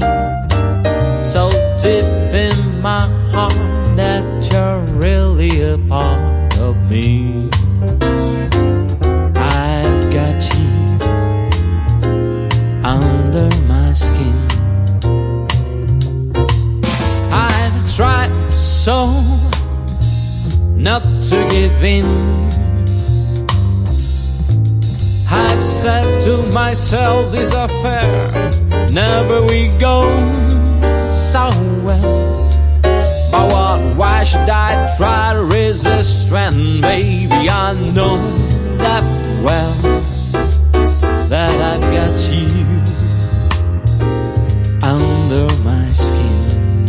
so deep in my heart that you're really a part of me. I've got you under my skin. I've tried so not to give in. I've said to myself, this affair never will go so well. But what, why should I try to resist when, baby, I know that well that I've got you under my skin.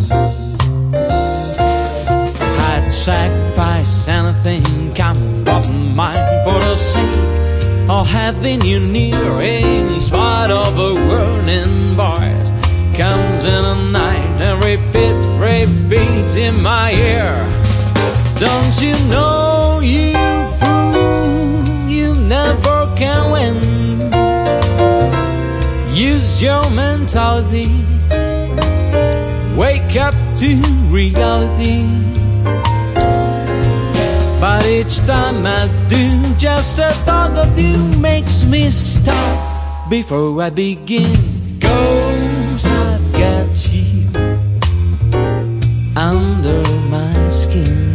I'd sacrifice anything, come what might, for the sake of having you near, in spite of a warning voice comes in the night and repeats in my ear. Don't you know, you fool, you never can win. Use your mentality, wake up to reality. But each time I do, just the thought of you makes me stop before I begin. 'Cause I've got you under my skin.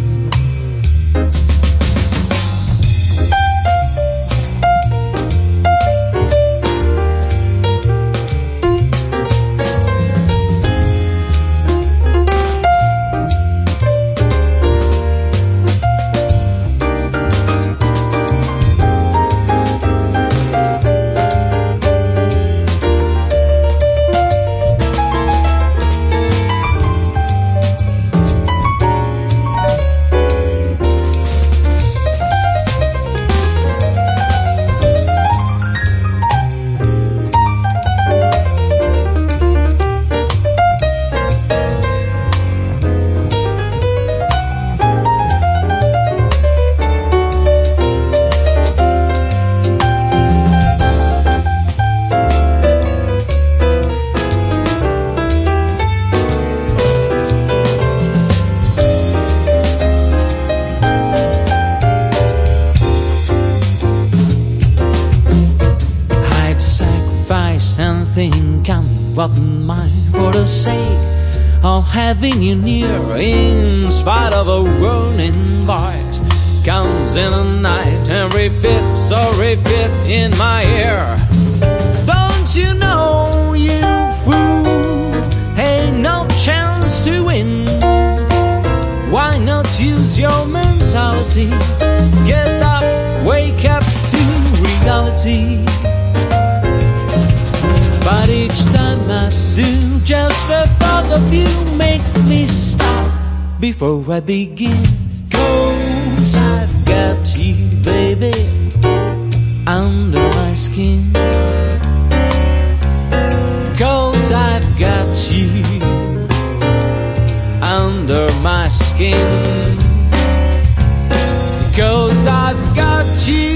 Anything come what might, for the sake of having you near, in spite of a warning voice comes in the night and repeats in my ear. Don't you know, you fool, ain't no chance to win. Why not use your mentality? Get up, wake up to reality. But each time I do, just the thought of you make me stop before I begin. 'Cause I've got you, baby, under my skin. 'Cause I've got you under my skin. 'Cause I've got you